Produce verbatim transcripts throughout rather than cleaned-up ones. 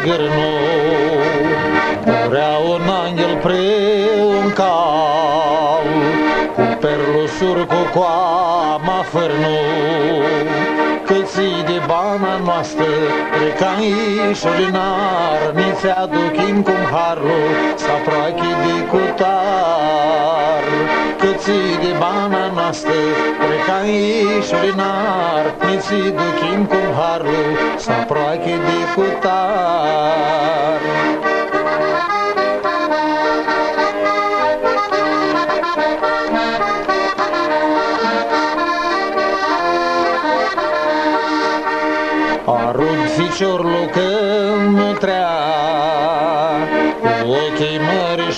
zgârnu, Urea un anghel pre un cal, Cu perlusuri cu coama fârnu, Câții de bana noastră, Recaișul nar, Ni-ți aducim cum harlu, Saproache de cutar. Câții de bana noastră, Recaișul nar, Ni-ți ducim cum harlu, Saproache de cutar. Arunc ficior lucând nutrea, Cu ochii măriși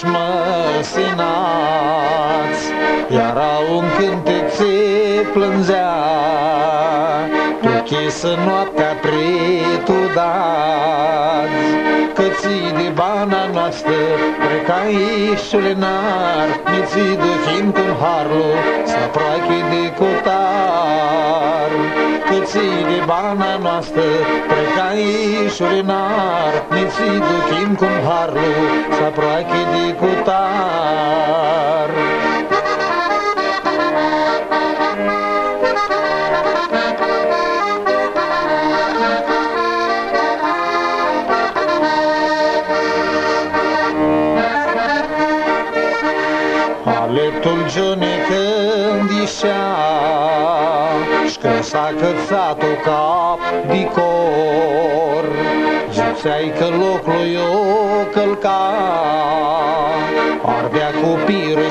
măsinați, Iar un cântec se plângea, Tu chisă noaptea pretudați. Câții de bana noastră, Recaișul nar, Ni-ți ducim cum harlu, Saproache de cutar. Câții de bana noastră, Recaișul nar, Ni-ți ducim cum harlu, Saproache de cutar. Aleptul Gione când ieșea, Și-că s-a cățat-o cap de cor, Zipseai că locul i-o călca, Ardea copirul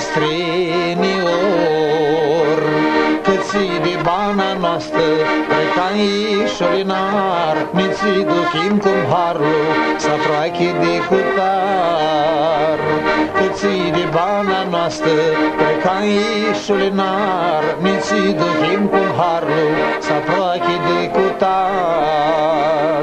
strenior. Câții de bana noastră, Recaișul nar, Ni-ți ducim cum harlu, Saproache de cutar. Câții de bana noastră, Recaișul nar, Ni-ți ducim cum harlu, Saproache de cutar.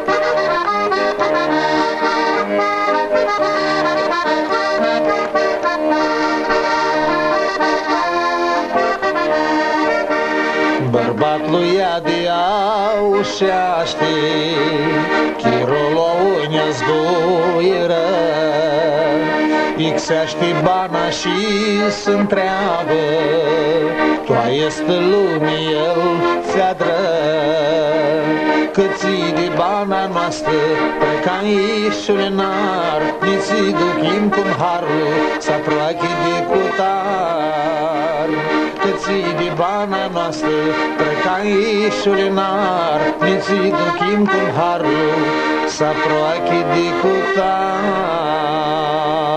Bărbat lui Adi aușeaște, Chirul o unia zgoieră, Ixeaște bana și s-întreabă, Toa este lumii el ți-adră. Câții de bana noastră, Recaișul nar, Ni-ți ducim cum harlu, Saproache de cutar. Câții de bana noastră, Recaișul nar, Ni-ți ducim cum harlu, Saproache de cutar.